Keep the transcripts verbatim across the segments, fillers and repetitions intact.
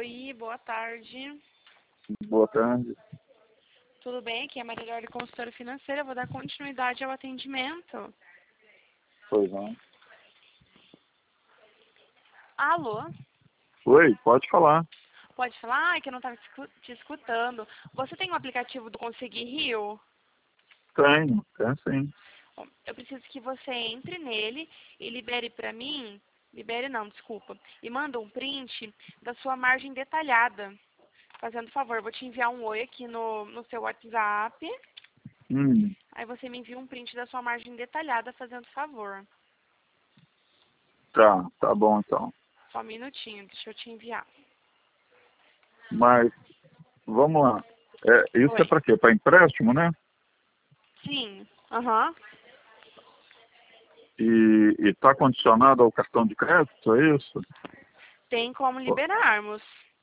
Oi, boa tarde. Boa tarde. Tudo bem? Aqui é a Maria Eduarda, consultora financeira. Eu vou dar continuidade ao atendimento. Pois não. Alô? Oi, pode falar. Pode falar? Ai, que eu não estava te escutando. Você tem o aplicativo do Consegui Rio? Tenho, tenho sim. Bom, eu preciso que você entre nele e libere para mim, libere não, desculpa, e manda um print da sua margem detalhada. Fazendo favor, vou te enviar um oi aqui no, no seu WhatsApp. Hum, Aí você me envia um print da sua margem detalhada, fazendo favor. tá, tá bom então. Só um minutinho, deixa eu te enviar. Mas, vamos lá. É, isso é Oi. para quê? Para empréstimo, né? Sim, aham. E está condicionado ao cartão de crédito, é isso? Tem como liberarmos.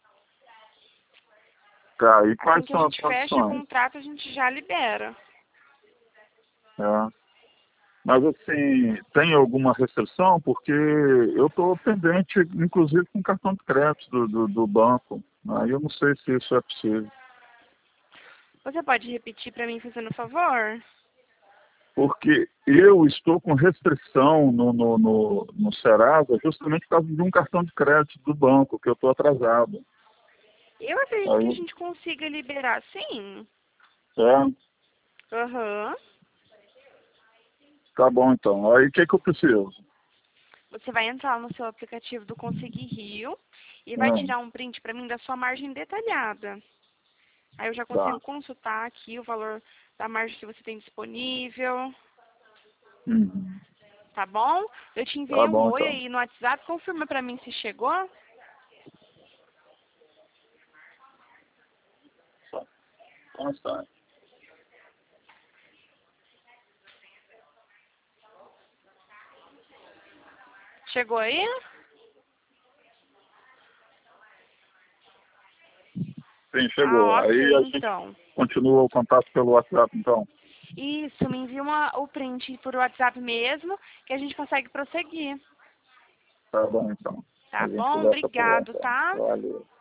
Tá, e Assim quais que a são as gente fecha o condições? contrato, a gente já libera. É. Mas assim, tem alguma restrição? Porque eu estou pendente, inclusive, com cartão de crédito do, do, do banco. Aí eu não sei se isso é possível. Você pode repetir para mim, fazendo favor? Porque eu estou com restrição no, no, no, no Serasa justamente por causa de um cartão de crédito do banco, que eu estou atrasado. Eu acredito que a Aí, gente consiga liberar, sim. é, Aham. tá bom então. Aí o que, que eu preciso? Você vai entrar no seu aplicativo do Consegui Rio e vai É, tirar um print para mim da sua margem detalhada. Aí eu já tá. consigo consultar aqui o valor da margem que você tem disponível, Uhum. tá bom? Eu te Tá enviei um bom oi então. aí no WhatsApp, confirma para mim se chegou. Só só um instante. Chegou aí? Sim, chegou. Ah, Aí ok, a gente então. continua o contato pelo WhatsApp então. Isso, me envia uma, o print por WhatsApp mesmo, que a gente consegue prosseguir. Tá bom então. A Tá gente bom? conversa por lá Obrigado, então. tá? Valeu.